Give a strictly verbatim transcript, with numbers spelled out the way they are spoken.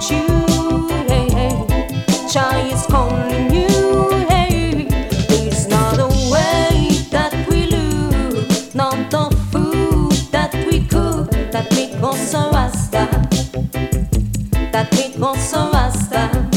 you. Hey, hey. Jah is calling you. Hey, it's not the way that we look, not the food that we cook that make us a Rasta, that make us a Rasta.